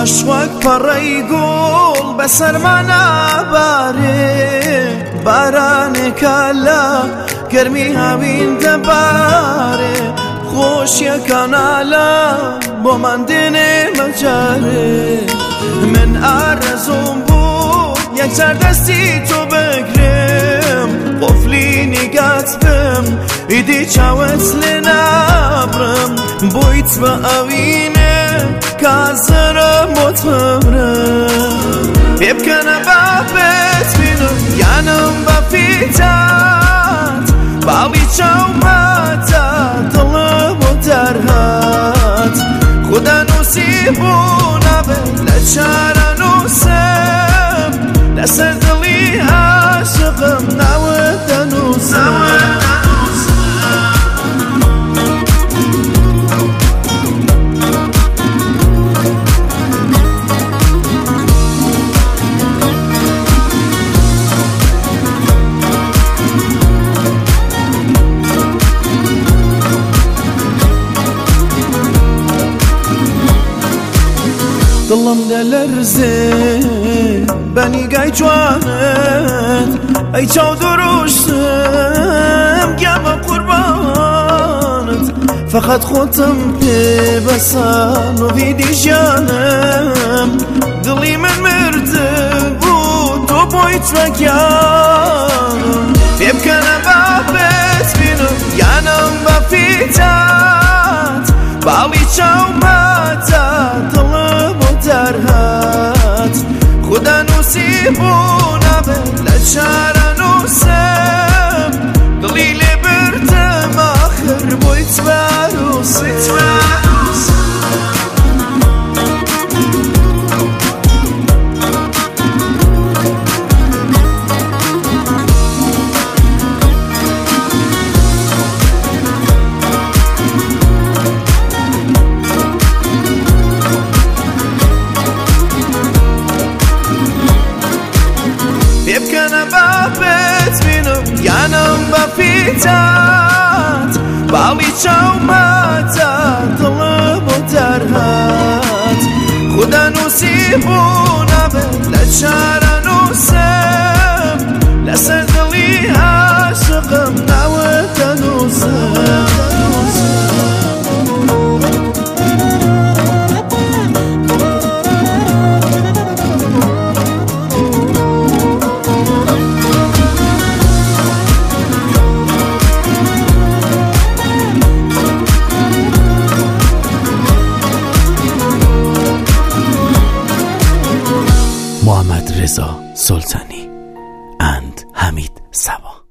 عشق وەک پەڕەی گوڵ بەسەرما نابارێ بارانێکە لە گەرمی هاوین دەبارێ خۆشیەکانالە بۆمان دێنێ مەجارێ من ئارەزوم بوو یەکجار دەستی تۆ بگرم قفلی نیگات بم ئیدی چاوت لێ نابڕم بۆیت بە ئەوینێ کازرم بۆت بمرم پێ بکەنە بابێت بینم یانم بە فیتات باڵی چاومەتە دڵم بۆ دەرهات خودە نووسی بوو نابێت لە چارە نووسم لەسەر دڵی عاشقم ناوت دەنووسم دڵم دەلەرزێ بەنیگای جوانت ئەی چاو دروشتم گیامە قوربانت فەقەت خۆتم پێ بەسان و بیدی ژیانم دڵی من مردبوو تۆ بۆیت وەگیانم پێ بکەنە بابێت بینم یانم بە فیتات باڵی چاومەتە دڵم دەرهات خودە نووسی بوو نابێت لە چارە نووسم دڵی لێ بردم ئاخر بۆیت بەرووسم پێ بکەنە بابێت بینم یانم بە فیتات باڵی چاومەتە دڵم بۆ دەرهات خودە نووسی بوو نابێت لە چارە نووسم لەسەر دڵی عاشقم ناوت دەنووسم محمد رضا سلطانی and حمید صبا.